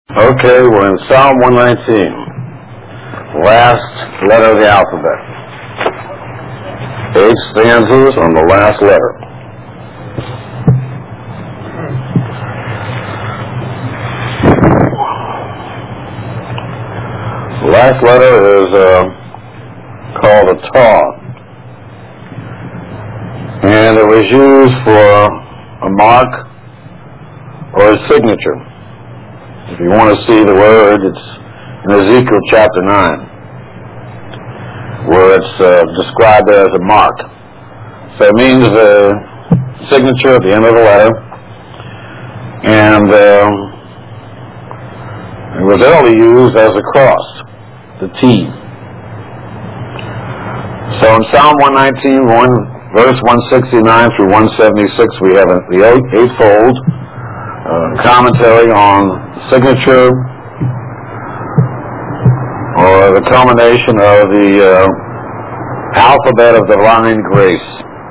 Okay, we're in Psalm 119, last letter of the alphabet. 8 stanzas on the last letter. The last letter is called a taw, and it was used for a mark or a signature. If you want to see the word, it's in Ezekiel chapter 9, where it's described as a mark. So it means a signature at the end of the letter, and it was early used as a cross, the T. So in Psalm 119, verse 169 through 176, we have the eightfold commentary on signature, or the culmination of the alphabet of divine grace.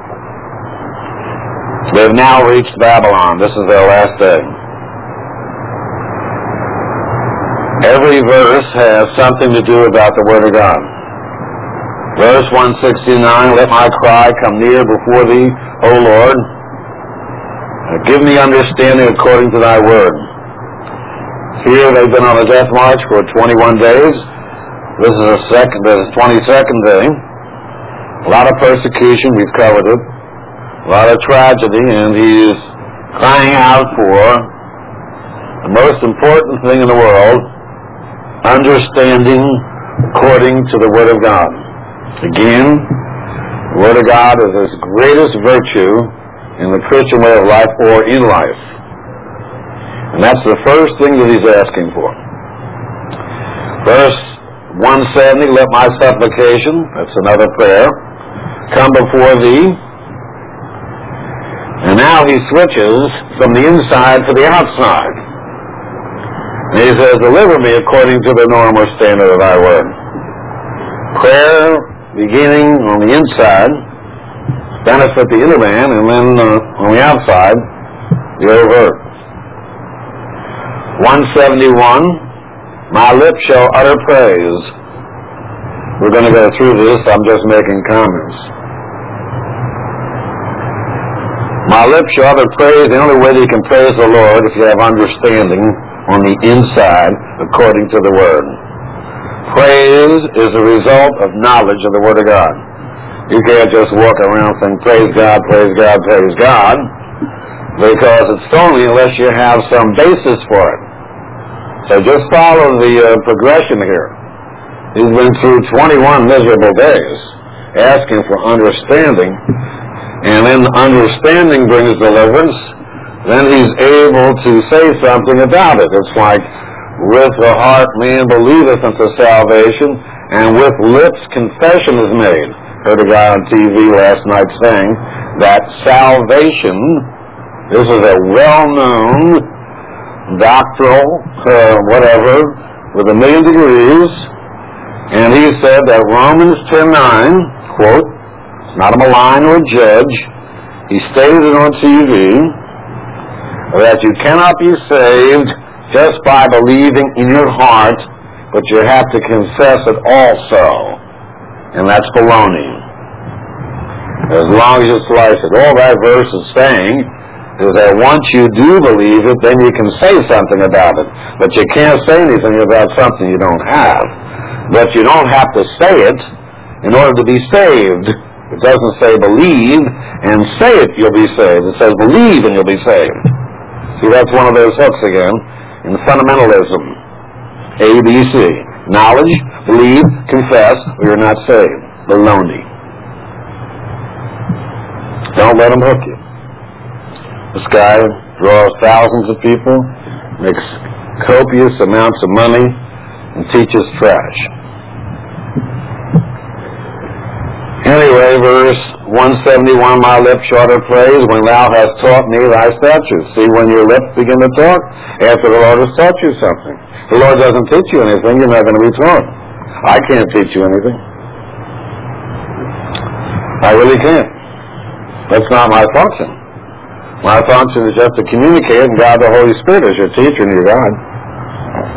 They've now reached Babylon. This is their last day. Every verse has something to do about the Word of God. Verse 169, let my cry come near before thee, O Lord. Give me understanding according to thy word. Here they've been on a death march for 21 days. This is the 22nd day. A lot of persecution, we've covered it. A lot of tragedy, and he's crying out for the most important thing in the world, understanding according to the Word of God. Again, the Word of God is his greatest virtue in the Christian way of life or in life. And that's the first thing that he's asking for. Verse 170, let my supplication, that's another prayer, come before thee. And now he switches from the inside to the outside. And he says, deliver me according to the normal standard of thy word. Prayer beginning on the inside, benefit the inner man, and then on the outside, the overt. 171, my lips shall utter praise. We're going to go through this, I'm just making comments. My lips shall utter praise. The only way that you can praise the Lord if you have understanding on the inside according to the Word. Praise is a result of knowledge of the Word of God. You can't just walk around saying, praise God, praise God, praise God, because it's phony unless you have some basis for it. So just follow the progression here. He's been through 21 miserable days asking for understanding, and then understanding brings deliverance. Then he's able to say something about it. It's like, with the heart man believeth unto salvation, and with lips confession is made. Heard a guy on TV last night saying that salvation, this is a well-known doctoral, whatever, with 1,000,000 degrees, and he said that Romans 10:9, quote, it's not a malign or a judge, he stated it on TV, that you cannot be saved just by believing in your heart, but you have to confess it also. And that's baloney. As long as you slice it. All that verse is saying is that once you do believe it, then you can say something about it. But you can't say anything about something you don't have. But you don't have to say it in order to be saved. It doesn't say believe and say it, you'll be saved. It says believe and you'll be saved. See, that's one of those hooks again in fundamentalism. ABC. Knowledge, believe, confess, or you're not saved. Baloney. Don't let them hook you. This guy draws thousands of people, makes copious amounts of money, and teaches trash. Anyway, verse 171, my lips shall utter praise when thou hast taught me thy statutes. See, when your lips begin to talk, after the Lord has taught you something. If the Lord doesn't teach you anything, you're not going to be taught. I can't teach you anything. I really can't. That's not my function. My function is just to communicate, and God the Holy Spirit is your teacher and your God.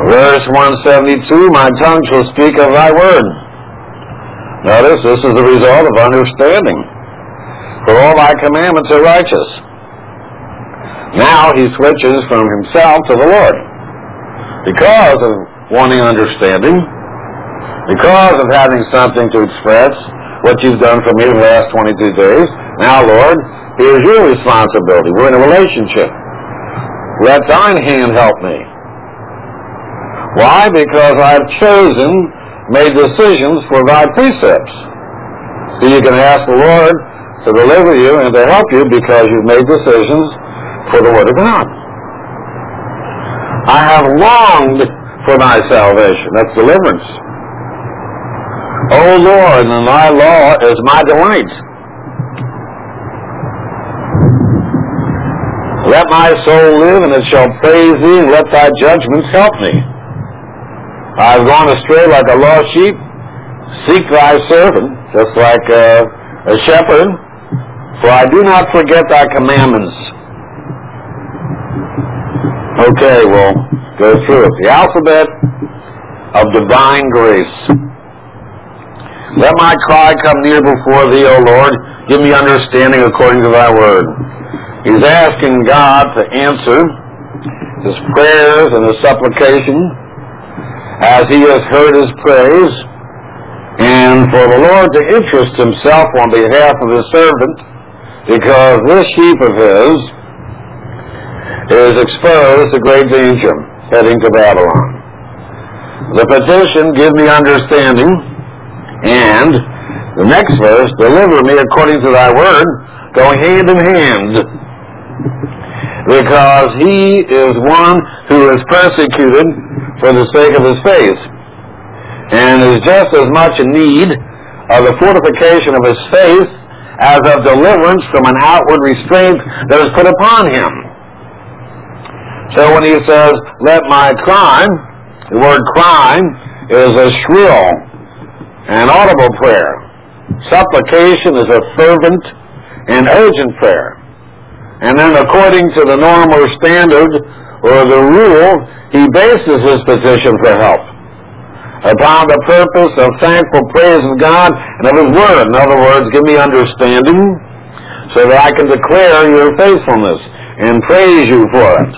Verse 172, my tongue shall speak of thy word. Notice, this is the result of understanding. For all thy commandments are righteous. Now he switches from himself to the Lord. Because of wanting understanding, because of having something to express, what you've done for me the last 22 days, now, Lord, here's your responsibility. We're in a relationship. Let thine hand help me. Why? Because I've chosen, made decisions for thy precepts. So you can ask the Lord to deliver you and to help you because you've made decisions for the Word of God. I have longed for thy salvation. That's deliverance. O Lord, and thy law is my delight. Let my soul live, and it shall praise thee, and let thy judgments help me. I've gone astray like a lost sheep. Seek thy servant, just like a shepherd, for I do not forget thy commandments. Okay, we'll go through it. The alphabet of divine grace. Let my cry come near before thee, O Lord. Give me understanding according to thy word. He's asking God to answer his prayers and his supplication as he has heard his praise, and for the Lord to interest himself on behalf of his servant, because this sheep of his is exposed to great danger, heading to Babylon. The petition, give me understanding, and the next verse, deliver me according to thy word, go hand in hand, because he is one who is persecuted for the sake of his faith, and is just as much in need of the fortification of his faith as of deliverance from an outward restraint that is put upon him. So when he says, let my cry, the word cry is a shrill and audible prayer. Supplication is a fervent and urgent prayer. And then according to the norm or standard or the rule, he bases his petition for help upon the purpose of thankful praise of God and of his word. In other words, give me understanding so that I can declare your faithfulness and praise you for it.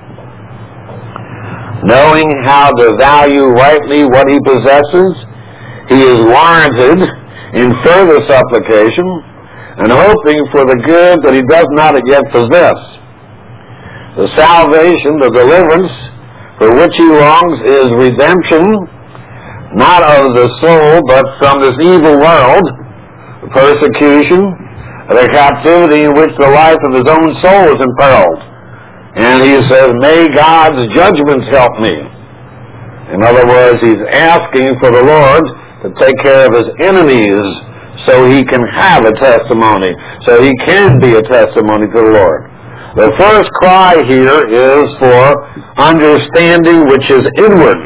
Knowing how to value rightly what he possesses, he is warranted in further supplication and hoping for the good that he does not yet possess. The salvation, the deliverance for which he longs is redemption, not of the soul, but from this evil world, the persecution, the captivity in which the life of his own soul is imperiled. And he says, may God's judgments help me. In other words, he's asking for the Lord to take care of his enemies so he can have a testimony, so he can be a testimony to the Lord. The first cry here is for understanding which is inward.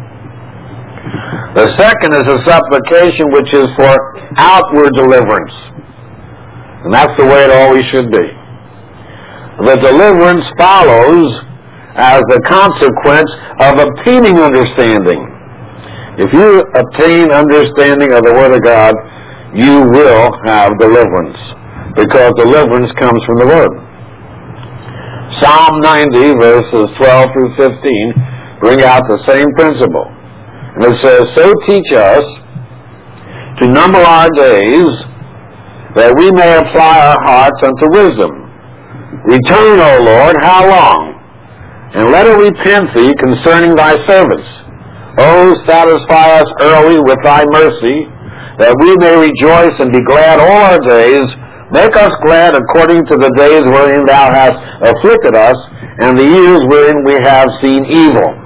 The second is a supplication which is for outward deliverance. And that's the way it always should be. The deliverance follows as the consequence of obtaining understanding. If you obtain understanding of the Word of God, you will have deliverance, because deliverance comes from the Word. Psalm 90, verses 12 through 15, bring out the same principle. And it says, so teach us to number our days, that we may apply our hearts unto wisdom. Return, O Lord, how long? And let it repent thee concerning thy servants. O satisfy us early with thy mercy, that we may rejoice and be glad all our days. Make us glad according to the days wherein thou hast afflicted us, and the years wherein we have seen evil.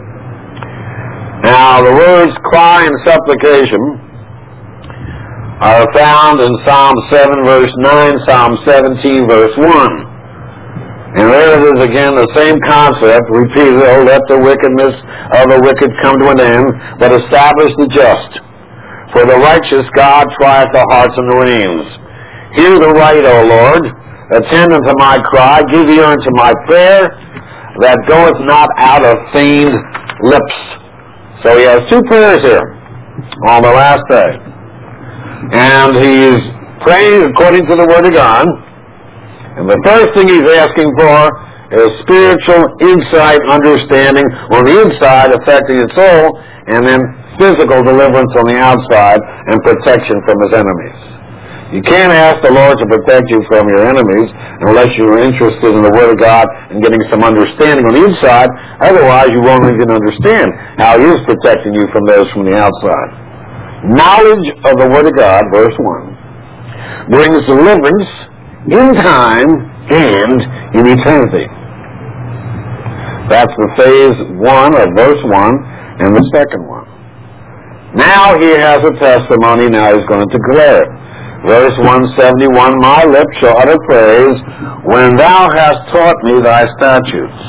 Now, the words cry and supplication are found in Psalm 7, verse 9, Psalm 17, verse 1. And there it is again, the same concept, repeated, oh, let the wickedness of the wicked come to an end, but establish the just. For the righteous God trieth the hearts and the reins. Hear the right, O Lord. Attend unto my cry. Give ear unto my prayer. that goeth not out of feigned lips. So he has two prayers here on the last day. And he's praying according to the Word of God. And the first thing he's asking for is spiritual insight, understanding on the inside, affecting his soul, and then physical deliverance on the outside and protection from his enemies. You can't ask the Lord to protect you from your enemies unless you're interested in the Word of God and getting some understanding on the inside. Otherwise, you won't even understand how He is protecting you from those from the outside. Knowledge of the Word of God, verse 1, brings deliverance in time and in eternity. That's the phase 1 of verse 1 and the second one. Now he has a testimony, now he's going to declare it. Verse 171, my lips shall utter praise when thou hast taught me thy statutes.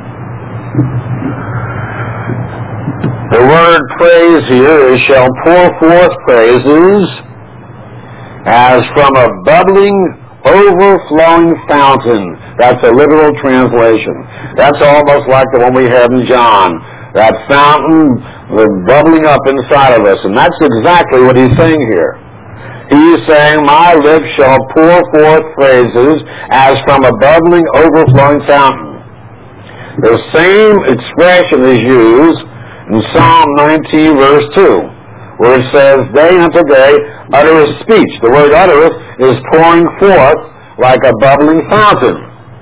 The word praise here is shall pour forth praises as from a bubbling, overflowing fountain. That's a literal translation. That's almost like the one we had in John. That fountain bubbling up inside of us. And that's exactly what he's saying here. He's saying, my lips shall pour forth praises as from a bubbling, overflowing fountain. The same expression is used in Psalm 19, verse 2, where it says, day unto day uttereth speech. The word uttereth is pouring forth like a bubbling fountain.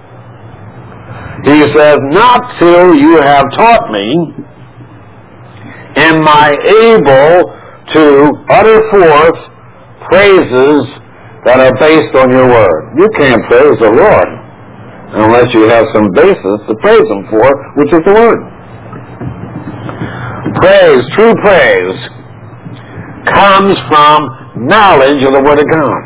He says, not till you have taught me am I able to utter forth praises that are based on your word. You can't praise the Lord unless you have some basis to praise Him for, which is the word. Praise, true praise, comes from knowledge of the Word of God.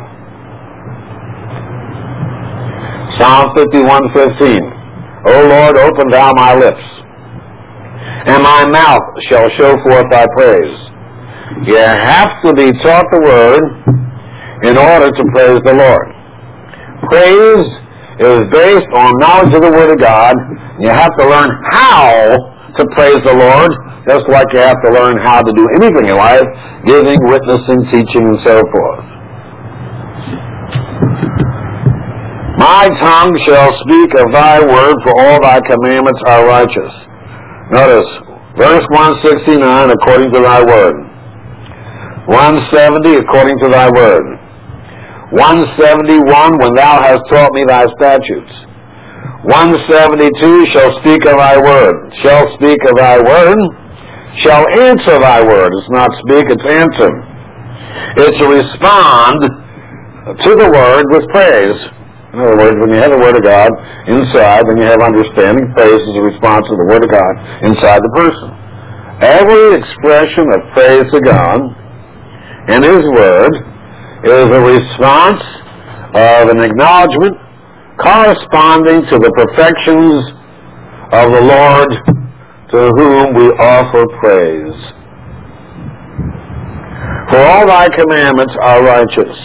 Psalm 51:15. O Lord, open thou my lips, and my mouth shall show forth thy praise. You have to be taught the Word in order to praise the Lord. Praise is based on knowledge of the Word of God. You have to learn how to praise the Lord, just like you have to learn how to do anything in life, giving, witnessing, teaching, and so forth. My tongue shall speak of thy word, for all thy commandments are righteous. Notice, verse 169, according to thy word. 170, according to thy word. 171, when thou hast taught me thy statutes. 172, shall speak of thy word. Shall speak of thy word. Shall answer thy word. It's not speak, it's answer. It's to respond to the word with praise. In other words, when you have the Word of God inside, then you have understanding. Praise is a response to the Word of God inside the person. Every expression of praise to God and His Word is a response of an acknowledgement corresponding to the perfections of the Lord to whom we offer praise. For all thy commandments are righteous.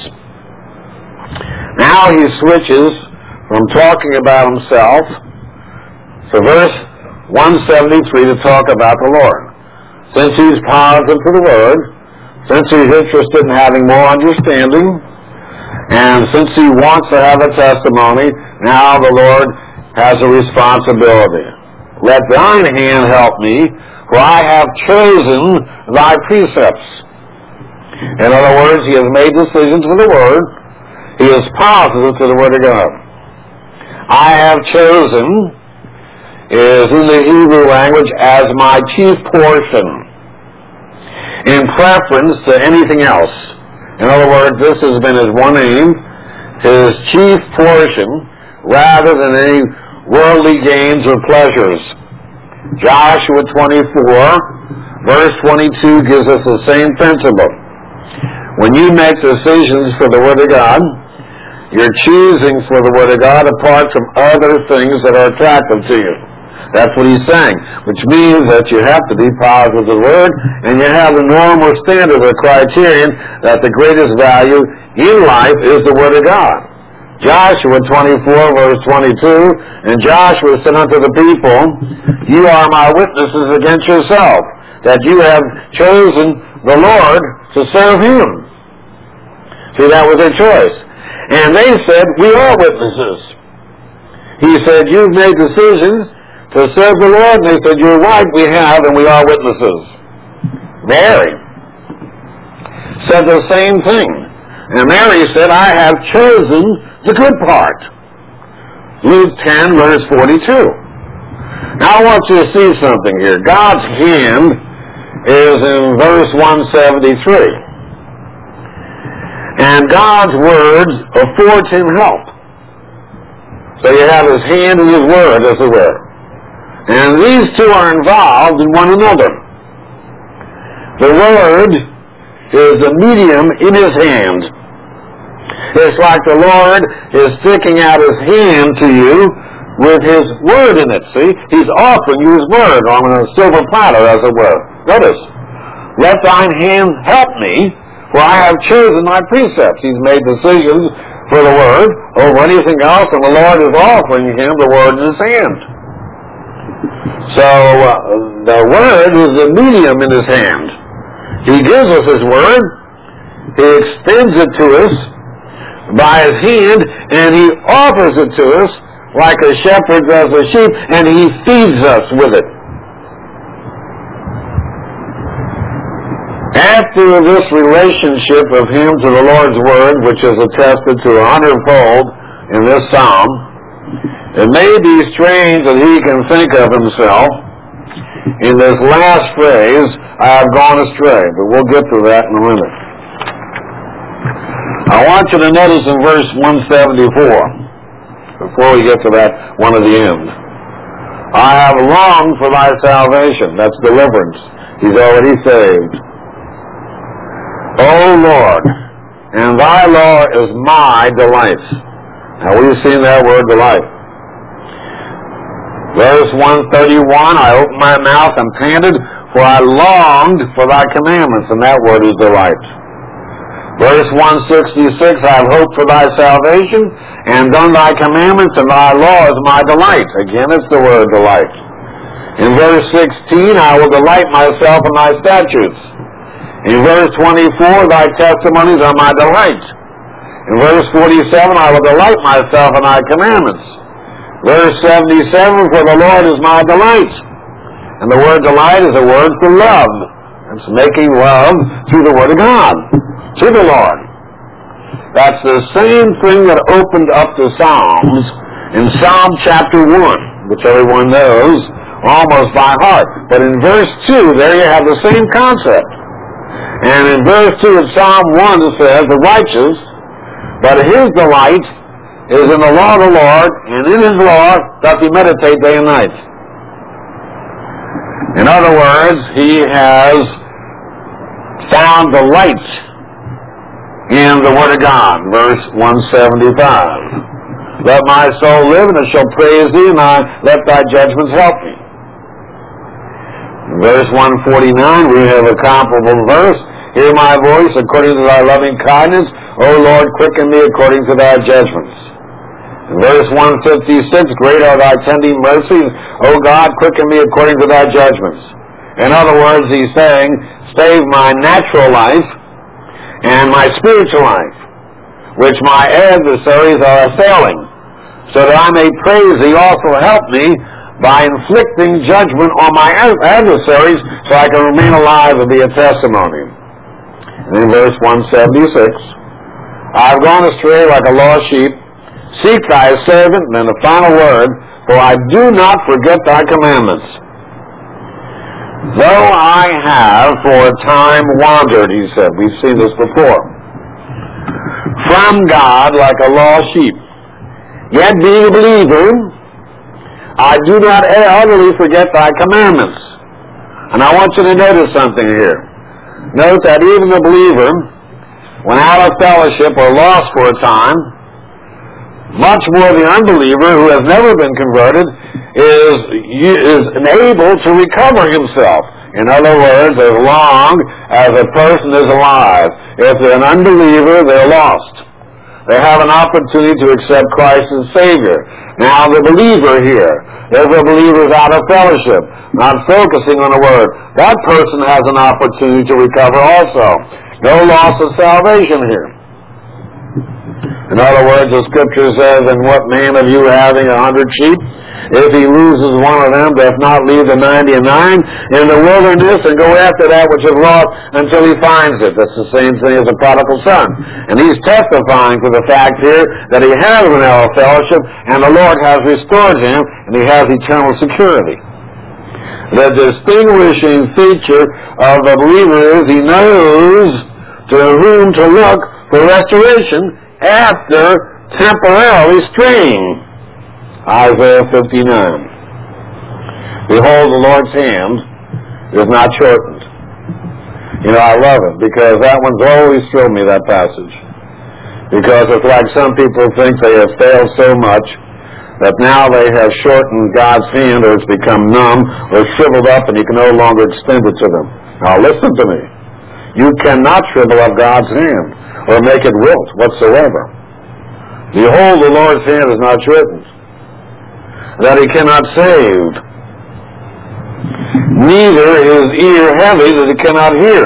Now he switches from talking about himself to verse 173 to talk about the Lord. Since he's positive to the Word, since he's interested in having more understanding, and since he wants to have a testimony, now the Lord has a responsibility. Let thine hand help me, for I have chosen thy precepts. In other words, he has made decisions with the Word. He is positive to the Word of God. I have chosen is in the Hebrew language as my chief portion, in preference to anything else. In other words, this has been his one aim, his chief portion, rather than any worldly gains or pleasures. Joshua 24, verse 22 gives us the same principle. When you make decisions for the Word of God, you're choosing for the Word of God apart from other things that are attractive to you. That's what he's saying, which means that you have to be positive to the Word, and you have a norm or standard or criterion that the greatest value in life is the Word of God. Joshua 24, verse 22, and Joshua said unto the people, you are my witnesses against yourself, that you have chosen the Lord to serve him. See, that was their choice. And they said, we are witnesses. He said, you've made decisions to serve the Lord. And they said, you're right, we have, and we are witnesses. Mary said the same thing. And Mary said, I have chosen the good part. Luke 10, verse 42. Now I want you to see something here. God's hand is in verse 173. And God's words affords him help. So you have his hand and his word, as it were. And these two are involved in one another. The word is the medium in his hand. It's like the Lord is sticking out his hand to you with his word in it. See? He's offering you his word on a silver platter, as it were. Notice, let thine hand help me, for I have chosen my precepts. He's made decisions for the word over anything else, and the Lord is offering him the word in his hand. So the word is the medium in his hand. He gives us his word. He extends it to us by his hand, and he offers it to us like a shepherd does a sheep, and he feeds us with it. After this relationship of him to the Lord's word, which is attested to 100-fold in this psalm, it may be strange that he can think of himself in this last phrase, I have gone astray, but we'll get to that in a minute. I want you to notice in verse 174, before we get to that one at the end, I have longed for thy salvation. That's deliverance. He's already saved. O Lord, and thy law is my delight. Now we've seen that word delight. Verse 131, I opened my mouth and panted, for I longed for thy commandments, and that word is delight. Verse 166, I have hoped for thy salvation, and done thy commandments, and thy law is my delight. Again, it's the word delight. In verse 16, I will delight myself in thy statutes. In verse 24, thy testimonies are my delight. In verse 47, I will delight myself in thy commandments. Verse 77, for the Lord is my delight. And the word delight is a word for love. It's making love through the Word of God, to the Lord. That's the same thing that opened up the Psalms in Psalm chapter 1, which everyone knows almost by heart. But in verse 2, there you have the same concept. And in verse 2 of Psalm 1 it says, the righteous, but his delight is in the law of the Lord, and in his law doth he meditate day and night. In other words, he has found delight in the Word of God. Verse 175. Let my soul live, and it shall praise thee, and let thy judgments help me. In verse 149, we have a comparable verse. Hear my voice according to thy loving kindness. O Lord, quicken me according to thy judgments. In verse 156, great are thy tending mercies. O God, quicken me according to thy judgments. In other words, he's saying, save my natural life and my spiritual life, which my adversaries are assailing, so that I may praise thee. Also help me by inflicting judgment on my adversaries, so I can remain alive and be a testimony. And in verse 176, I have gone astray like a lost sheep. Seek thy servant, and then the final word, for I do not forget thy commandments. Though I have for a time wandered, he said, we've seen this before, from God like a lost sheep, yet being a believer, I do not utterly forget thy commandments. And I want you to notice something here. Note that even the believer, when out of fellowship or lost for a time, much more the unbeliever who has never been converted is able to recover himself. In other words, as long as a person is alive. If they're an unbeliever, they're lost. They have an opportunity to accept Christ as Savior. Now the believer here, if a believer is out of fellowship, not focusing on the Word, that person has an opportunity to recover also. No loss of salvation here. In other words, the Scripture says, "And what man of you having 100 sheep, if he loses one of them, doth not leave the 99 in the wilderness and go after that which is lost until he finds it?" That's the same thing as the prodigal son. And he's testifying to the fact here that he has an hour of fellowship, and the Lord has restored him, and he has eternal security. The distinguishing feature of the believer is he knows to whom to look for restoration after temporarily straying. Isaiah 59. Behold, the Lord's hand is not shortened. You know, I love it because that one's always thrilled me, that passage. Because it's like some people think they have failed so much that now they have shortened God's hand, or it's become numb or shriveled up and you can no longer extend it to them. Now listen to me. You cannot shrivel up God's hand or make it wilt whatsoever. Behold, the Lord's hand is not shortened, that he cannot save, neither his ear heavy that he cannot hear.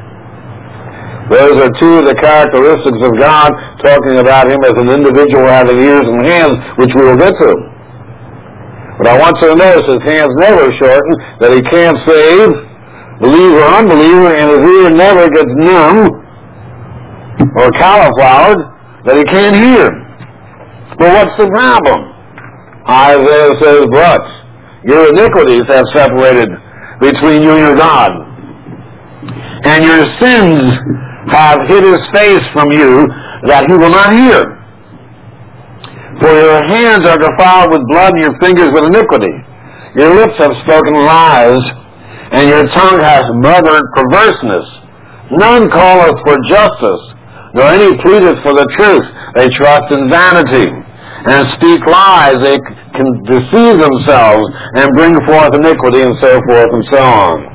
Those are two of the characteristics of God, talking about him as an individual having ears and hands, which we will get to. But I want you to notice his hands never shortened, that he can't save, believer or unbeliever, and his ear never gets numb or cauliflowered, that he can't hear. But what's the problem? Isaiah says, "But your iniquities have separated between you and your God, and your sins have hid his face from you, that he will not hear. For your hands are defiled with blood, and your fingers with iniquity. Your lips have spoken lies, and your tongue has muttered perverseness. None calleth for justice, nor any pleadeth for the truth. They trust in vanity, and speak lies. They can deceive themselves, and bring forth iniquity, and so forth and so on."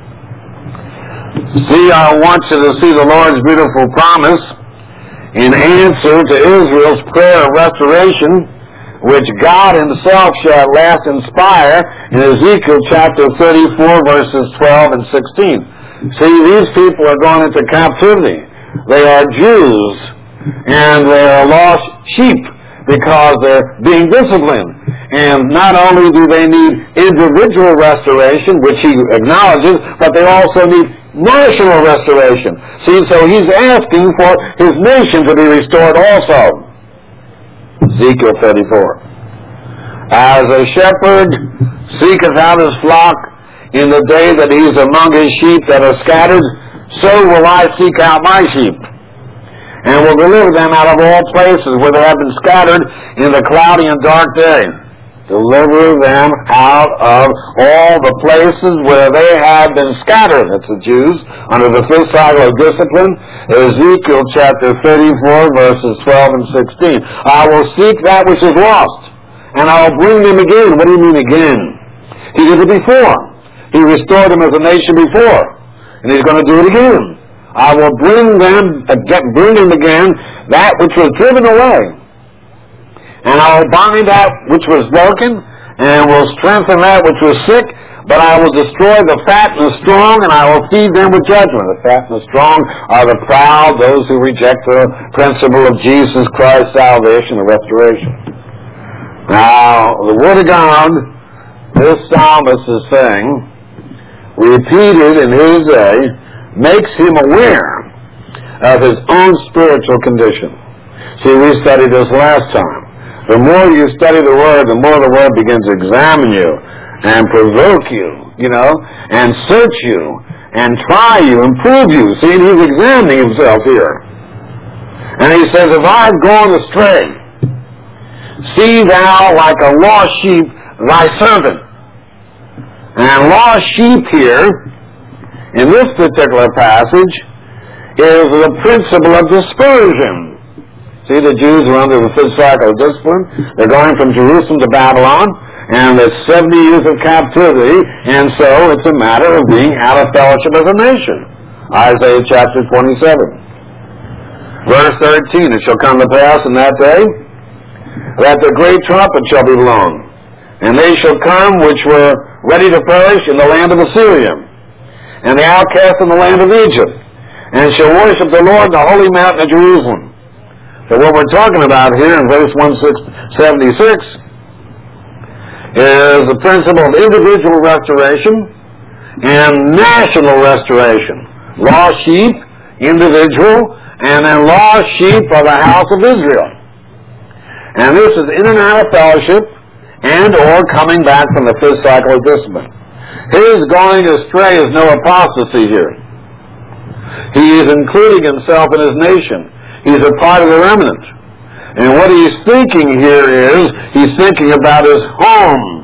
See, I want you to see the Lord's beautiful promise in answer to Israel's prayer of restoration, which God himself shall at last inspire in Ezekiel chapter 34, verses 12 and 16. See, these people are going into captivity. They are Jews, and they are lost sheep because they're being disciplined. And not only do they need individual restoration, which he acknowledges, but they also need national restoration. See, so he's asking for his nation to be restored also. Ezekiel 34. "As a shepherd seeketh out his flock in the day that he is among his sheep that are scattered, so will I seek out my sheep, and will deliver them out of all places where they have been scattered in the cloudy and dark day." Deliver them out of all the places where they have been scattered. That's the Jews under the fifth cycle of discipline. Ezekiel chapter 34, verses 12 and 16. "I will seek that which is lost, and I will bring them again." What do you mean again? He did it before. He restored them as a nation before, and he's going to do it again. "I will bring them again, that which was driven away. And I will bind that which was broken, and will strengthen that which was sick, but I will destroy the fat and the strong, and I will feed them with judgment." The fat and the strong are the proud, those who reject the principle of Jesus Christ's salvation and restoration. Now, the Word of God, this psalmist is saying, repeated in his day, makes him aware of his own spiritual condition. See, we studied this last time. The more you study the Word, the more the Word begins to examine you and provoke you, and search you and try you and prove you. See, and he's examining himself here. And he says, "If I've gone astray, see thou like a lost sheep thy servant." And lost sheep here, in this particular passage, is the principle of dispersion. See, the Jews are under the fifth cycle of discipline. They're going from Jerusalem to Babylon, and it's 70 years of captivity, and so it's a matter of being out of fellowship as a nation. Isaiah chapter 27. Verse 13, it shall come to pass in that day that the great trumpet shall be blown, and they shall come which were ready to perish in the land of Assyria, and the outcasts in the land of Egypt, and shall worship the Lord in the holy mountain of Jerusalem. So what we're talking about here in verse 176 is the principle of individual restoration and national restoration. Lost sheep, individual, and then lost sheep of the house of Israel. And this is in and out of fellowship and or coming back from the fifth cycle of discipline. His going astray is no apostasy here. He is including himself in his nation. He's a part of the remnant. And what he's thinking here is, he's thinking about his home,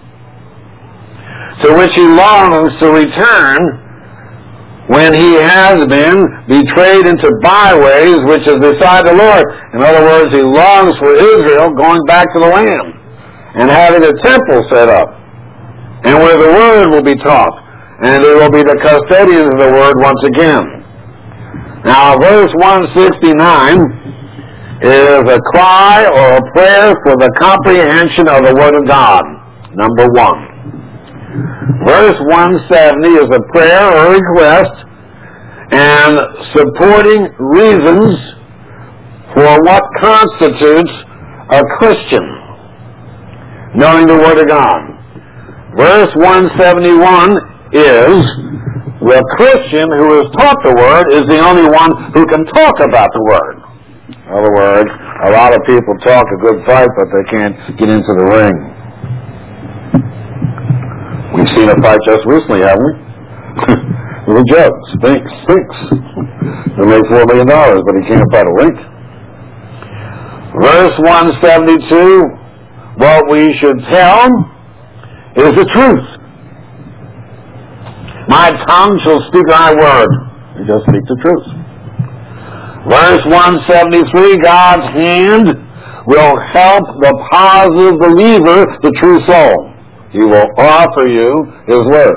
to which he longs to return when he has been betrayed into byways which is beside the Lord. In other words, he longs for Israel going back to the land and having a temple set up, and where the Word will be taught, and they will be the custodians of the Word once again. Now, verse 169 is a cry or a prayer for the comprehension of the Word of God, number one. Verse 170 is a prayer or request and supporting reasons for what constitutes a Christian, knowing the Word of God. Verse 171 is the Christian who is taught the Word is the only one who can talk about the Word. In other words, a lot of people talk a good fight, but they can't get into the ring. We've seen a fight just recently, haven't we? With a judge. Stinks. He made $4 million, but he can't fight a link. Verse 172, what we should tell is the truth. My tongue shall speak thy word. You just speak the truth. Verse 173, God's hand will help the positive believer, the true soul. He will offer you His Word.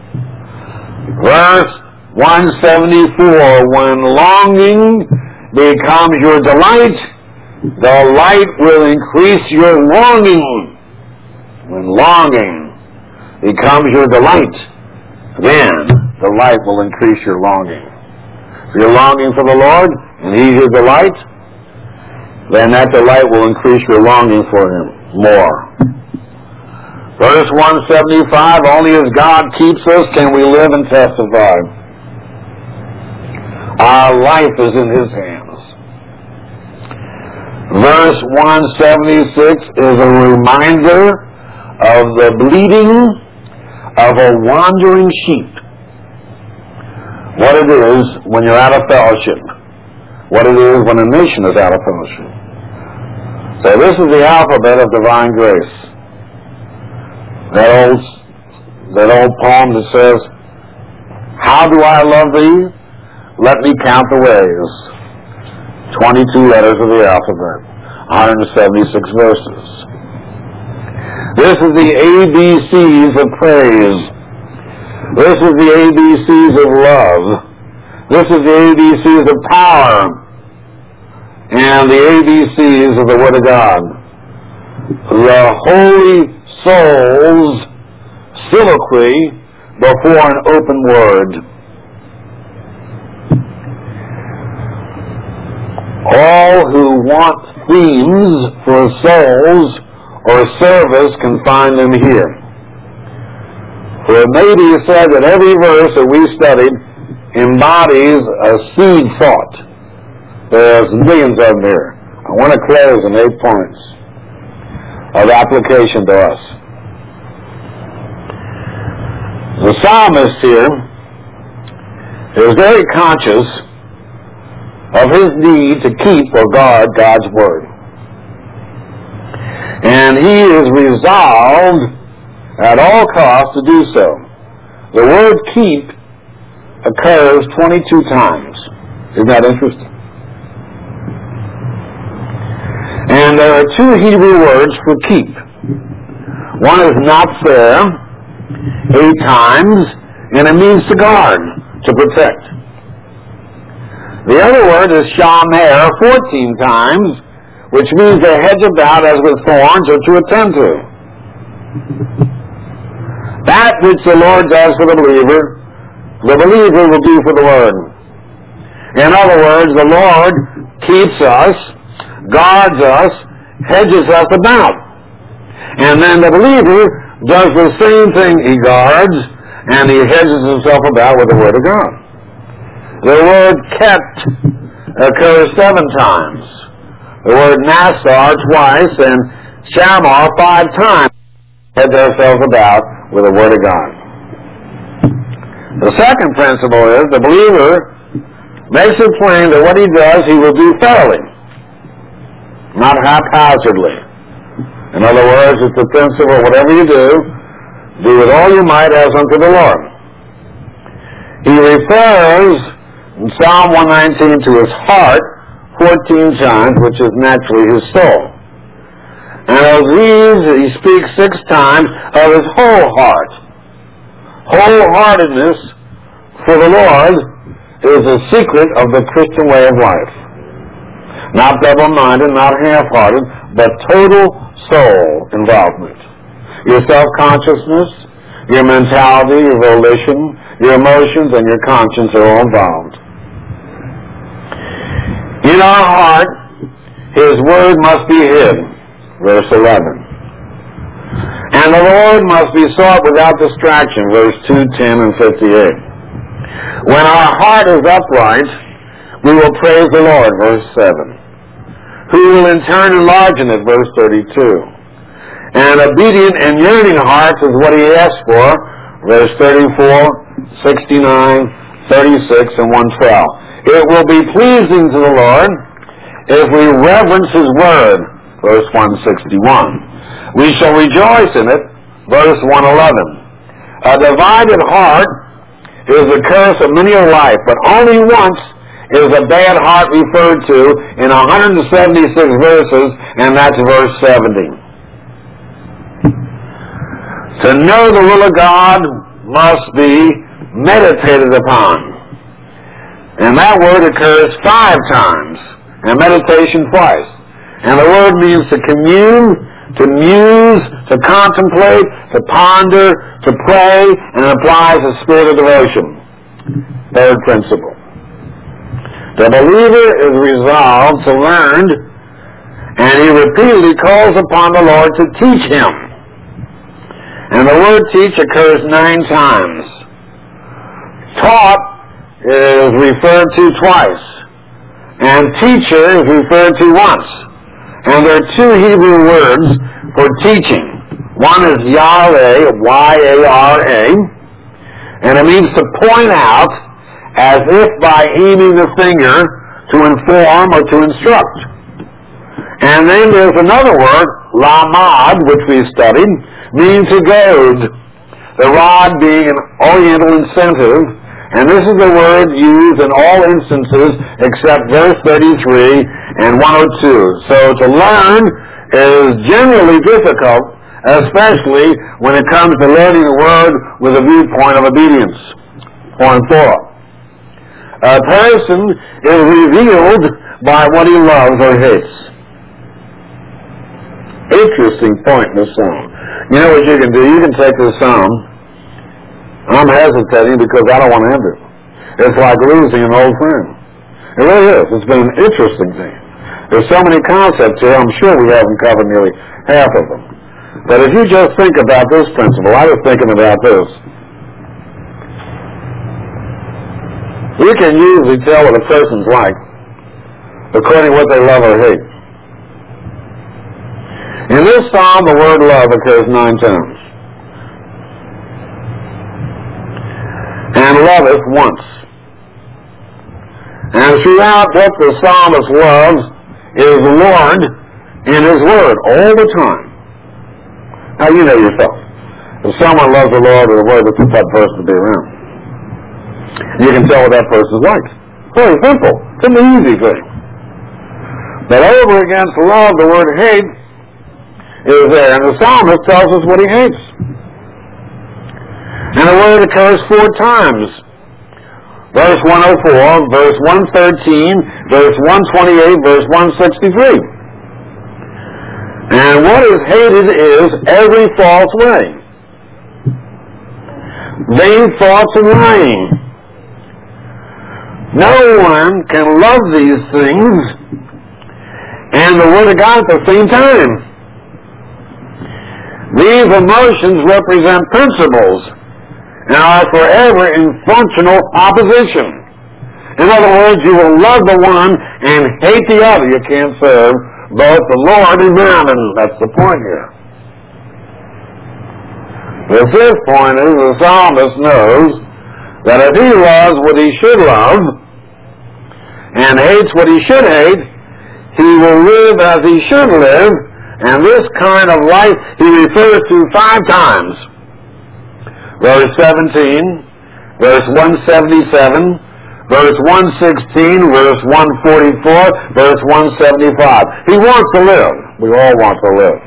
Verse 174, when longing becomes your delight, the light will increase your longing. When longing becomes your delight, then the light will increase your longing. If you're longing for the Lord, and He's your delight, then that delight will increase your longing for Him more. Verse 175, only as God keeps us can we live and testify. Our life is in His hands. Verse 176 is a reminder of the bleating of a wandering sheep. What it is when you're out of fellowship. What it is when a nation is out of fellowship. So this is the alphabet of divine grace. That old poem that says, how do I love thee? Let me count the ways. 22 letters of the alphabet. 176 verses. This is the ABCs of praise. This is the ABCs of love. This is the ABCs of power. And the ABCs of the Word of God. The Holy Soul's soliloquy before an open Word. All who want themes for souls or service can find them here. For it may be said that every verse that we studied embodies a seed thought. There's millions of them here. I want to close in 8 points of application to us. The psalmist here is very conscious of his need to keep or guard God's Word. And he is resolved at all costs to do so. The word keep occurs 22 times. Isn't that interesting? And there are 2 Hebrew words for keep. One is natsir, 8 times, and it means to guard, to protect. The other word is shamer 14 times, which means to hedge about as with thorns or to attend to. That which the Lord does for the believer will do for the Word. In other words, the Lord keeps us, guards us, hedges us about. And then the believer does the same thing. He guards and he hedges himself about with the Word of God. The word kept occurs 7 times. The word nasar twice and shamar 5 times. Hedge ourselves about with the Word of God. The second principle is the believer makes it plain that what he does, he will do thoroughly, not haphazardly. In other words, it's the principle, whatever you do with all your might as unto the Lord. He refers in Psalm 119 to his heart 14 times, which is naturally his soul. And of these, he speaks 6 times of his whole heart. Wholeheartedness for the Lord is a secret of the Christian way of life. Not double-minded, not half-hearted, but total soul involvement. Your self-consciousness, your mentality, your volition, your emotions, and your conscience are all involved. In our heart, his word must be hid, verse 11. And the Lord must be sought without distraction, verse 2, 10, and 58. When our heart is upright, we will praise the Lord, verse 7. Who will in turn enlarge in it, verse 32. And obedient and yearning hearts is what he asks for, verse 34, 69, 36, and 112. It will be pleasing to the Lord if we reverence his word, verse 161. We shall rejoice in it, verse 111. A divided heart is the curse of many a life, but only once is a bad heart referred to in 176 verses, and that's verse 70. To know the will of God must be meditated upon. And that word occurs 5 times, and meditation twice. And the word means to commune, to muse, to contemplate, to ponder, to pray, and it applies a spirit of devotion. Third principle. The believer is resolved to learn, and he repeatedly calls upon the Lord to teach him. And the word teach occurs 9 times. Taught is referred to twice, and teacher is referred to once. And there are 2 Hebrew words for teaching. One is yara, Y-A-R-A, and it means to point out as if by aiming the finger to inform or to instruct. And then there's another word, lamad, which we studied, means to goad, the rod being an oriental incentive, and this is the word used in all instances except verse 33 and 102. So to learn is generally difficult, especially when it comes to learning the word with a viewpoint of obedience. Point 4. A person is revealed by what he loves or hates. Interesting point in this psalm. You know what you can do? You can take this psalm. I'm hesitating because I don't want to end it. It's like losing an old friend. It really is. It's been an interesting thing. There's so many concepts here, I'm sure we haven't covered nearly half of them. But if you just think about this principle, I was thinking about this. You can usually tell what a person's like according to what they love or hate. In this psalm, the word love occurs 9 times. And loveth once. And throughout what the psalmist loves is the Lord in his word all the time. Now you know yourself. If someone loves the Lord or the word, it's a tough person to be around. You can tell what that person's like. Very simple. It's an easy thing. But over against love, the word hate is there. And the psalmist tells us what he hates. And the word occurs 4 times. verse 104, verse 113, verse 128, verse 163. And what is hated is every false way, vain thoughts and lying. No one can love these things and the Word of God at the same time. These emotions represent principles and are forever in functional opposition. In other words, you will love the one and hate the other. You can't serve both the Lord and mammon. That's the point here. The fifth point is the psalmist knows that if he loves what he should love and hates what he should hate, he will live as he should live, and this kind of life he refers to 5 times. Verse 17, verse 177, verse 116, verse 144, verse 175. He wants to live. We all want to live.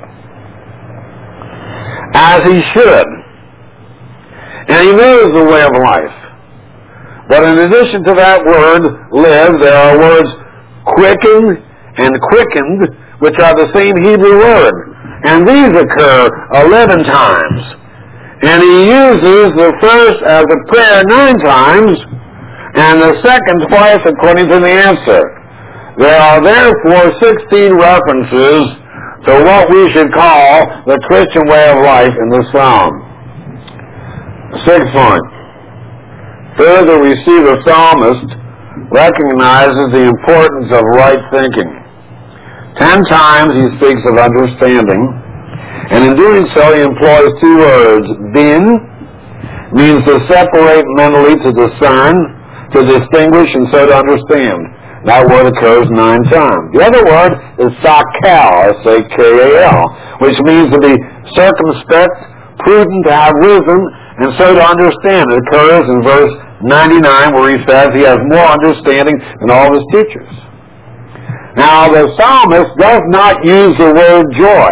As he should. And he knows the way of life. But in addition to that word, live, there are words quicken and quickened, which are the same Hebrew word. And these occur 11 times. And he uses the first as a prayer 9 times, and the second twice according to the answer. There are therefore 16 references to what we should call the Christian way of life in the Psalm. 6th point. Further, we see the psalmist recognizes the importance of right thinking. 10 times he speaks of understanding, and in doing so he employs 2 words. Bin means to separate mentally, to discern, to distinguish, and so to understand. That word occurs 9 times. The other word is sakal, S-A-K-A-L, which means to be circumspect, prudent, to have wisdom, and so to understand. It occurs in verse 99 where he says he has more understanding than all his teachers. Now, the psalmist does not use the word joy,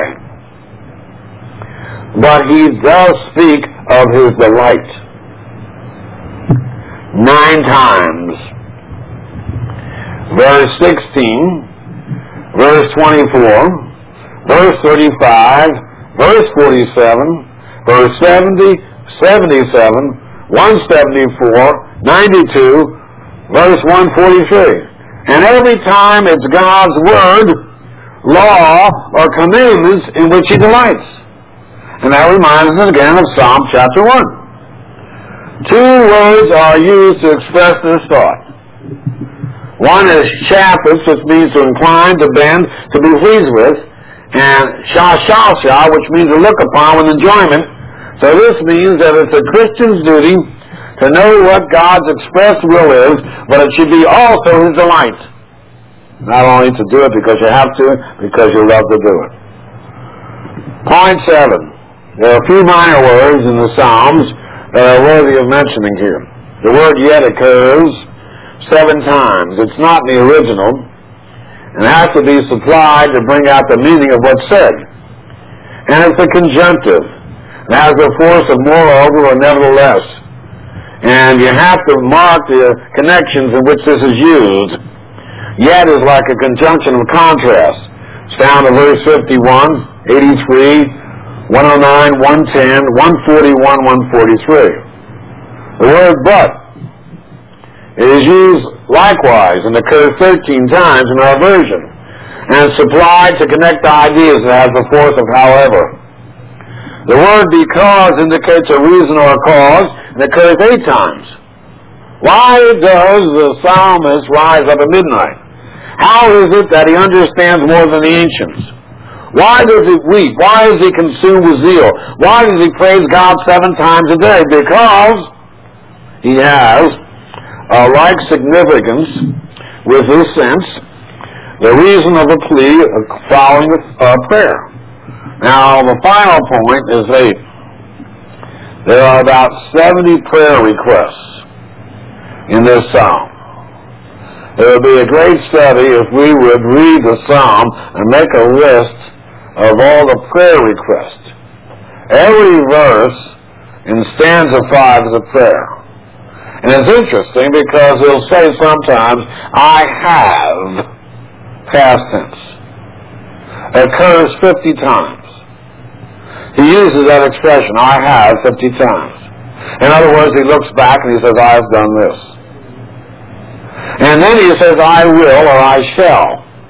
but he does speak of his delight 9 times. Verse 16, verse 24, verse 35, verse 47, verse 70, 77, 174, 92, verse 143. And every time it's God's word, law, or commandments in which he delights. And that reminds us again of Psalm chapter 1. 2 words are used to express this thought. One is chaphis, which means to incline, to bend, to be pleased with, and shah, which means to look upon with enjoyment. So this means that it's a Christian's duty to know what God's expressed will is, but it should be also his delight. Not only to do it because you have to, because you love to do it. Point 7. There are a few minor words in the Psalms that are worthy of mentioning here. The word yet occurs 7 times. It's not in the original, and has to be supplied to bring out the meaning of what's said. And it's a conjunctive. It has the force of moreover or nevertheless. And you have to mark the connections in which this is used. Yet is like a conjunction of contrast. It's found in verse 51, 83, 109, 110, 141, 143. The word but is used likewise and occurs 13 times in our version, and is supplied to connect ideas that has the force of however. The word because indicates a reason or a cause, and occurs 8 times. Why does the psalmist rise up at midnight? How is it that he understands more than the ancients? Why does he weep? Why is he consumed with zeal? Why does he praise God 7 times a day? Because he has a like significance with his sense, the reason of a plea following a prayer. Now, the final point is 8. There are about 70 prayer requests in this psalm. It would be a great study if we would read the psalm and make a list of all the prayer requests. Every verse in stanza 5 is a prayer. And it's interesting because he'll say sometimes, I have, past tense. Occurs 50 times. He uses that expression, I have, 50 times. In other words, he looks back and he says, I've done this. And then he says, I will or I shall.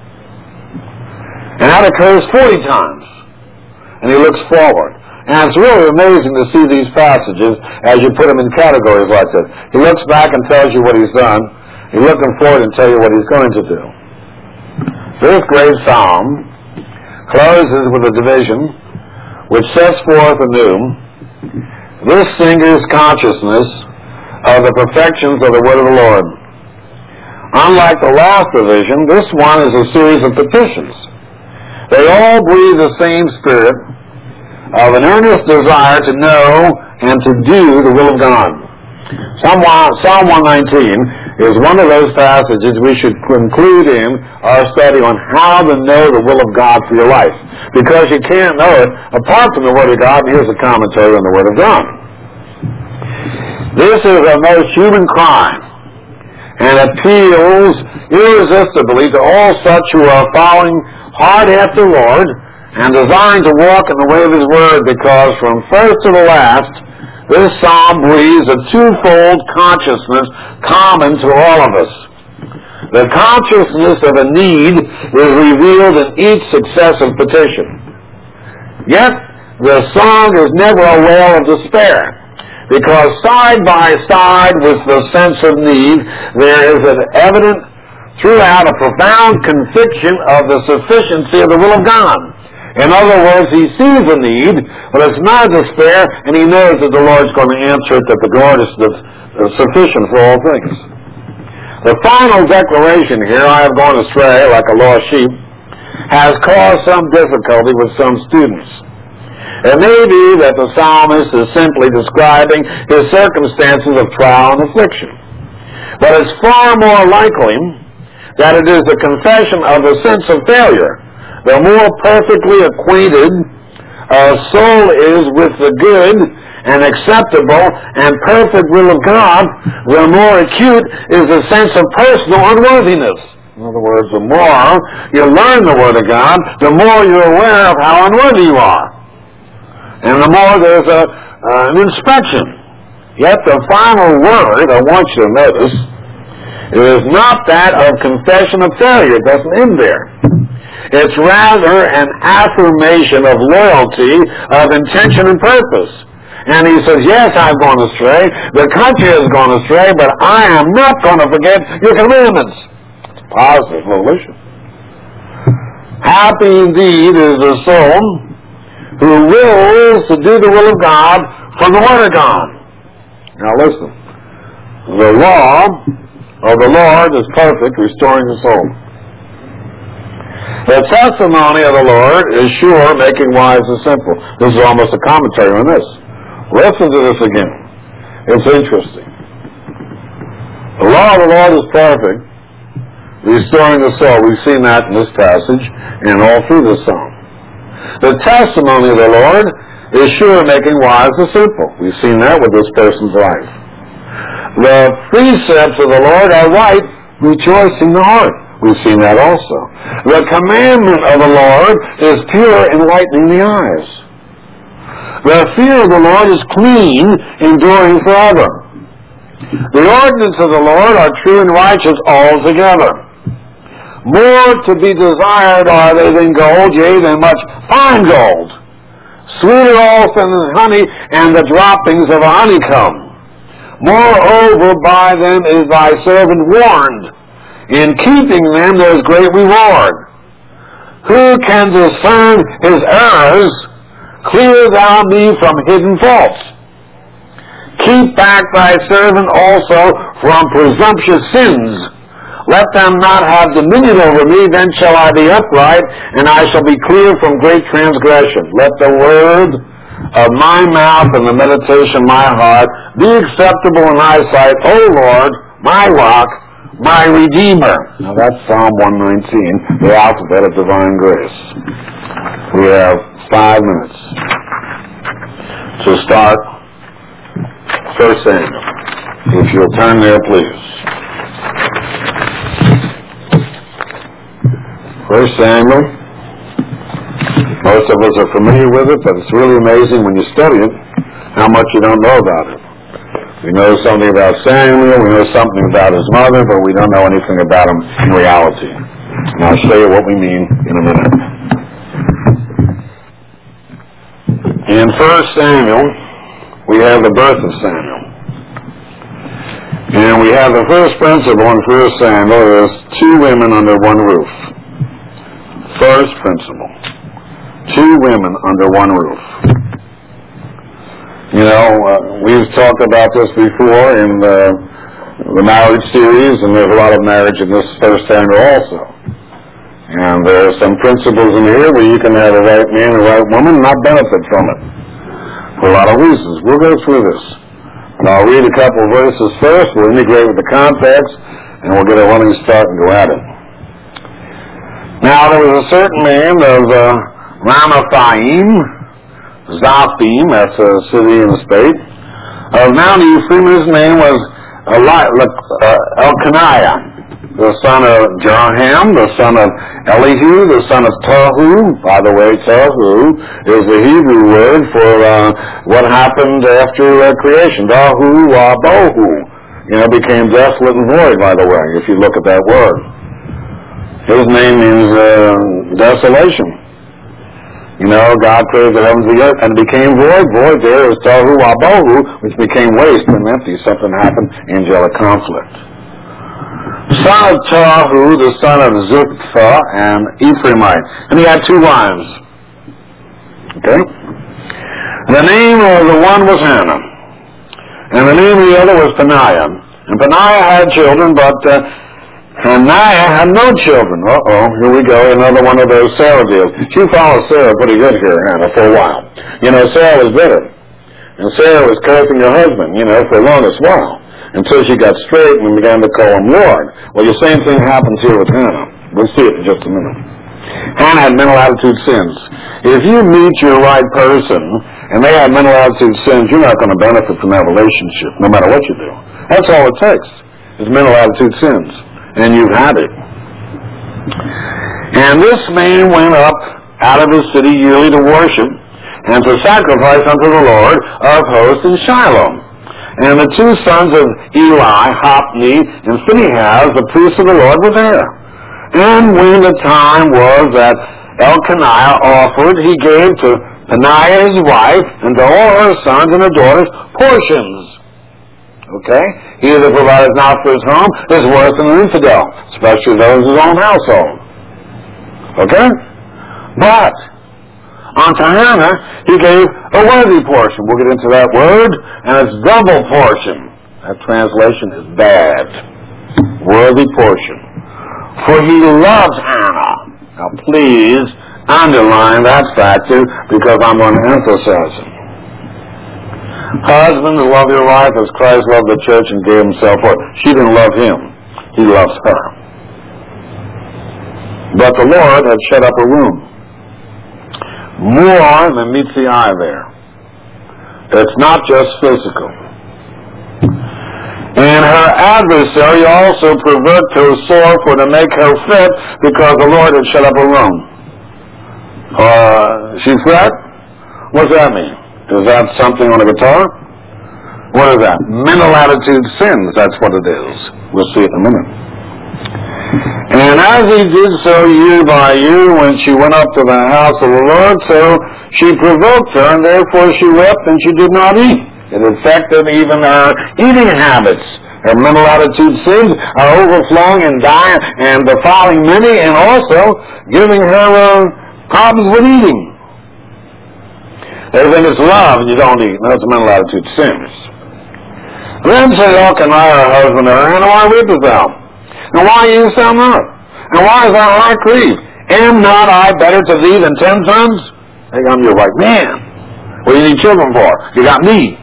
And that occurs 40 times. And he looks forward. And it's really amazing to see these passages as you put them in categories like this. He looks back and tells you what he's done. He's looking forward and tell you what he's going to do. This great psalm closes with a division which sets forth anew this singer's consciousness of the perfections of the word of the Lord. Unlike the last division, this one is a series of petitions. They all breathe the same spirit of an earnest desire to know and to do the will of God. Psalm 119 is one of those passages we should conclude in our study on how to know the will of God for your life. Because you can't know it apart from the Word of God. Here's a commentary on the Word of God. This is a most human crime and appeals irresistibly to all such who are following hard after the Lord and designed to walk in the way of His Word, because from first to the last, this psalm breathes a twofold consciousness common to all of us. The consciousness of a need is revealed in each successive petition. Yet, the song is never a wail of despair, because side by side with the sense of need, there is an evident, throughout, a profound conviction of the sufficiency of the will of God. In other words, he sees a need, but it's not despair, and he knows that the Lord's going to answer it, that the Lord is sufficient for all things. The final declaration here, I have gone astray like a lost sheep, has caused some difficulty with some students. It may be that the psalmist is simply describing his circumstances of trial and affliction. But it's far more likely that it is the confession of a sense of failure. The more perfectly acquainted a soul is with the good and acceptable and perfect will of God, the more acute is the sense of personal unworthiness. In other words, the more you learn the Word of God, the more you're aware of how unworthy you are. And the more there's an inspection. Yet the final word, I want you to notice, is not that of confession of failure. It doesn't end there. It's rather an affirmation of loyalty, of intention and purpose. And he says, yes, I've gone astray, the country has gone astray, but I am not going to forget your commandments. It's positive volition. Happy indeed is the soul who wills to do the will of God from the Word of God. Now listen. The law of the Lord is perfect, restoring the soul. The testimony of the Lord is sure, making wise the simple. This is almost a commentary on this. Listen to this again. It's interesting. The law of the Lord is perfect, restoring the soul. We've seen that in this passage and all through this psalm. The testimony of the Lord is sure, making wise the simple. We've seen that with this person's life. The precepts of the Lord are right, rejoicing the heart. We've seen that also. The commandment of the Lord is pure, enlightening the eyes. The fear of the Lord is clean, enduring forever. The ordinances of the Lord are true and righteous altogether. More to be desired are they than gold, yea, than much fine gold. Sweeter also than honey and the droppings of a honeycomb. Moreover, by them is thy servant warned. In keeping them there is great reward. Who can discern his errors? Clear thou me from hidden faults. Keep back thy servant also from presumptuous sins. Let them not have dominion over me, then shall I be upright, and I shall be clear from great transgression. Let the word of my mouth and the meditation of my heart be acceptable in thy sight, O Lord, my rock, my Redeemer. Now that's Psalm 119, the alphabet of divine grace. We have 5 minutes to start 1 Samuel. If you'll turn there, please. 1 Samuel. Most of us are familiar with it, but it's really amazing when you study it how much you don't know about it. We know something about Samuel, we know something about his mother, but we don't know anything about him in reality. And I'll show you what we mean in a minute. In 1 Samuel, we have the birth of Samuel. And we have the first principle in 1 Samuel is 2 women under one roof. First principle. 2 women under one roof. You know, we've talked about this before in the marriage series, and there's a lot of marriage in this 1 Samuel also. And there are some principles in here where you can have a right man and a right woman and not benefit from it for a lot of reasons. We'll go through this. And I'll read a couple of verses first. We'll integrate with the context, and we'll get a running start and go at it. Now, there was a certain man of Ramathaim, Zaphim, that's a city in the state, of Mount Ephraim. His name was Elkanah, the son of Jeraham, the son of Elihu, the son of Tohu. By the way, Tohu is the Hebrew word for what happened after creation. Tohu Bohu. Became desolate and void, by the way, if you look at that word. His name means desolation. God created the heavens and the earth, and it became void. Void there is Tohu Bohu, which became waste and empty. Something happened, angelic conflict. The son of Tohu, the son of Zupha, and Ephraimite. And he had 2 wives. Okay? The name of the one was Hannah, and the name of the other was Peninnah. And Peninnah had children, but Peninnah had no children. Here we go, another one of those Sarah deals. She followed Sarah pretty good here, Hannah, for a while. Sarah was bitter. And Sarah was cursing her husband, for the longest while, until she got straight and began to call him Lord. Well, the same thing happens here with Hannah. We'll see it in just a minute. Hannah had mental attitude sins. If you meet your right person, and they have mental attitude sins, you're not going to benefit from that relationship, no matter what you do. That's all it takes, is mental attitude sins. And you've had it. And this man went up out of his city yearly to worship and to sacrifice unto the Lord of hosts in Shiloh. And the 2 sons of Eli, Hophni and Phinehas, the priests of the Lord, were there. And when the time was that Elkanah offered, he gave to Peninnah his wife and to all her sons and her daughters portions. Okay? He that provides not for his home is worse than an infidel, especially those of his own household. Okay? But unto Hannah he gave a worthy portion. We'll get into that word, and it's double portion. That translation is bad. Worthy portion. For he loves Hannah. Now please underline that fact too, because I'm going to emphasize it. Husbands, love your wife as Christ loved the church and gave himself for it. She didn't love him. He loves her. But the Lord had shut up a room. More than meets the eye there. It's not just physical. And her adversary also provoked her sore for to make her fit, because the Lord had shut up a room. She fret? What's that mean? Is that something on a guitar? What is that? Mental attitude sins, that's what it is. We'll see it in a minute. And as he did so year by year, when she went up to the house of the Lord, so she provoked her, and therefore she wept, and she did not eat. It affected even her eating habits. Her mental attitude sins are overflowing and dying and defiling many, and also giving her problems with eating. They think it's love and you don't eat. No, it's a mental attitude sins. Then said Elkanah, her husband, to her, Hannah, why weepest thou? And why usest thou not? And why is thy heart grieved? Am not I better to thee than 10 sons? Hey, I'm your right man. What do you need children for? You got me.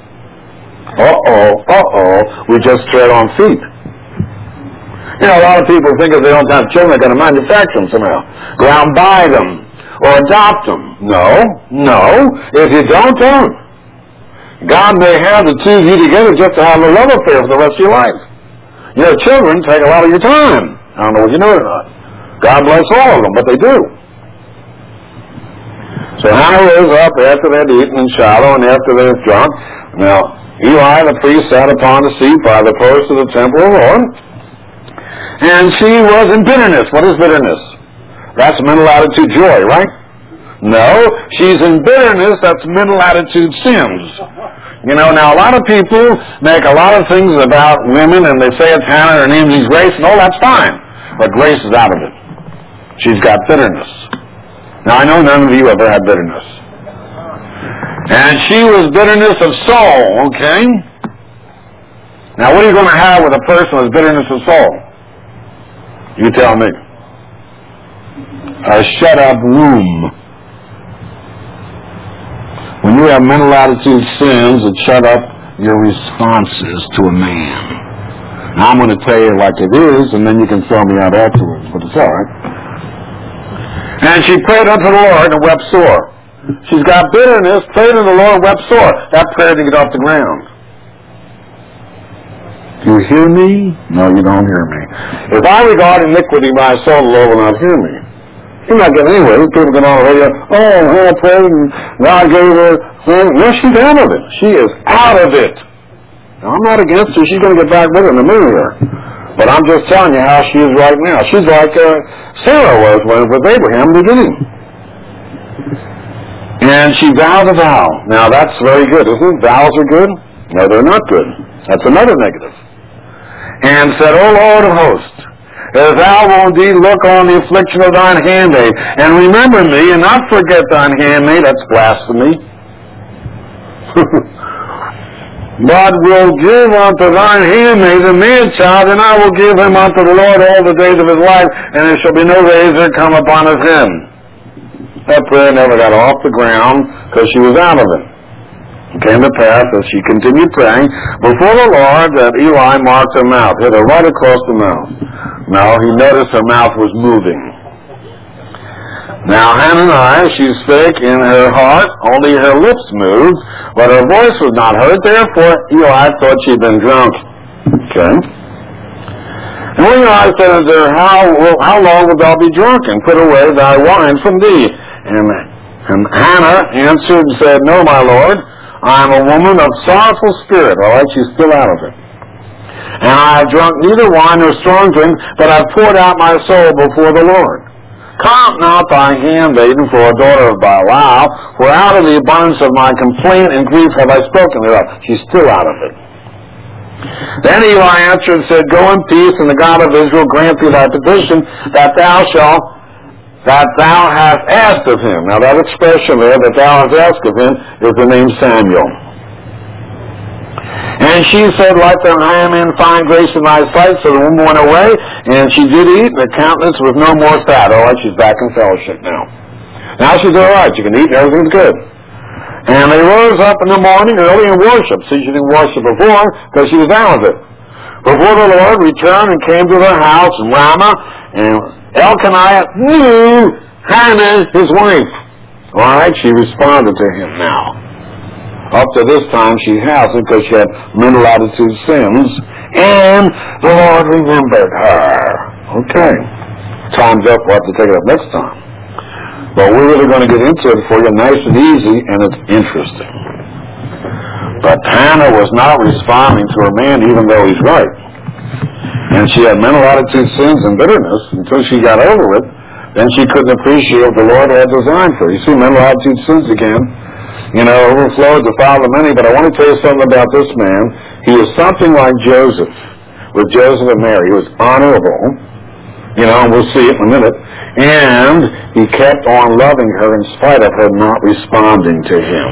We just tread on feet. A lot of people think if they don't have children, they're going to manufacture them somehow. Go out and buy them. Or adopt them. No. If you don't. God may have the two of you together just to have a love affair for the rest of your life. You know, children take a lot of your time. I don't know if you know it or not. God bless all of them, but they do. So Hannah rose up after they had eaten in Shiloh and after they had drunk. Now, Eli the priest sat upon the seat by the post of the temple of the Lord. And she was in bitterness. What is bitterness? That's mental attitude joy, right? No, she's in bitterness. That's mental attitude sins. You know, now a lot of people make a lot of things about women and they say it's Hannah, her name is Grace. No, that's fine. But Grace is out of it. She's got bitterness. Now, I know none of you ever had bitterness. And she was bitterness of soul, okay? Now, what are you going to have with a person with bitterness of soul? You tell me. A shut-up room. When you have mental attitude sins that shut up your responses to a man. Now, I'm going to tell you like it is, and then you can throw me out afterwards, but it's all right. And she prayed unto the Lord and wept sore. She's got bitterness, prayed unto the Lord and wept sore. That prayer didn't get off the ground. Do you hear me? No, you don't hear me. If I regard iniquity by my soul, the Lord will not hear me. You're not getting anywhere. People get on the radio, oh, Hannah prayed and God gave her. Well, she's out of it. She is out of it. Now, I'm not against her. She's going to get back with her in a minute here. But I'm just telling you how she is right now. She's like Sarah was with Abraham in the beginning. And she vowed a vow. Now, that's very good, isn't it? Vows are good? No, they're not good. That's another negative. And said, O Lord of hosts, if thou wilt indeed look on the affliction of thine handmaid, and remember me, and not forget thine handmaid, that's blasphemy. But will give unto thine handmaid a man-child, and I will give him unto the Lord all the days of his life, and there shall be no razor come upon his hem. That prayer never got off the ground because she was out of it. It came to pass as she continued praying before the Lord that Eli marked her mouth, hit her right across the mouth. Now he noticed her mouth was moving. Now Hannah, she spake in her heart, only her lips moved, but her voice was not heard. Therefore Eli thought she had been drunk. Okay. And Eli said unto her, How long wilt thou be drunk, and put away thy wine from thee? And Hannah answered and said, No, my Lord, I am a woman of sorrowful spirit. All right, she's still out of it. And I have drunk neither wine nor strong drink, but I have poured out my soul before the Lord. Count not thy handmaiden for a daughter of Belial, for out of the abundance of my complaint and grief have I spoken thereof. She's still out of it. Then Eli answered and said, Go in peace, and the God of Israel grant thee thy petition, that thou hast asked of him. Now that expression there, that thou hast asked of him, is the name Samuel. And she said, Let the handmaid find grace in thy sight. So the woman went away, and she did eat, and her countenance was no more sad. All right, she's back in fellowship now. Now she's all right. She can eat, and everything's good. And they rose up in the morning early and worshiped. See, she didn't worship before because she was out of it. Before the Lord returned and came to their house in Ramah, and Elkanah knew Hannah, his wife. All right, she responded to him now. Up to this time, she hasn't because she had mental attitude sins, and the Lord remembered her. Okay. Time's up. We'll have to take it up next time. But we're really going to get into it for you nice and easy, and it's interesting. But Hannah was not responding to her man even though he's right. And she had mental attitude sins and bitterness until she got over it. Then she couldn't appreciate what the Lord had designed for her. You see, mental attitude sins again. You know, overflowed the foul of many. But I want to tell you something about this man. He was something like Joseph, with Joseph and Mary. He was honorable. You know, and we'll see it in a minute. And he kept on loving her in spite of her not responding to him.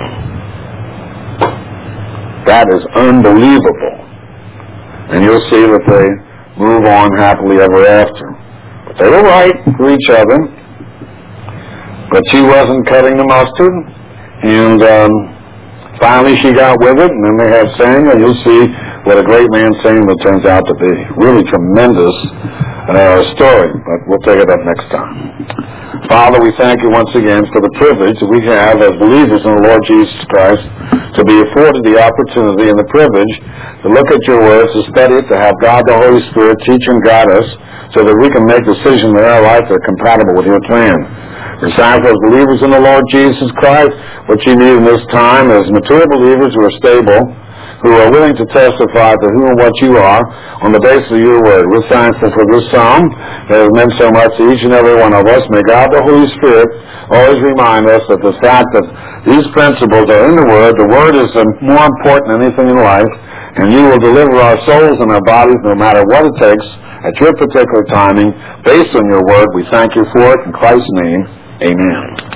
That is unbelievable. And you'll see that they move on happily ever after. But they were right for each other. But she wasn't cutting the mustard. And finally she got with it, and then they had Samuel. You'll see what a great man Samuel turns out to be. Really tremendous story, but we'll take it up next time. Father, we thank you once again for the privilege that we have as believers in the Lord Jesus Christ to be afforded the opportunity and the privilege to look at your words, to study it, to have God the Holy Spirit teach and guide us so that we can make decisions in our life that are compatible with your plan. Disciples, believers in the Lord Jesus Christ, what you need in this time is mature believers who are stable, who are willing to testify to who and what you are on the basis of your word. We're thankful for this psalm that has meant so much to each and every one of us. May God the Holy Spirit always remind us that the fact that these principles are in the word is more important than anything in life, and you will deliver our souls and our bodies no matter what it takes at your particular timing based on your word. We thank you for it. In Christ's name, amen.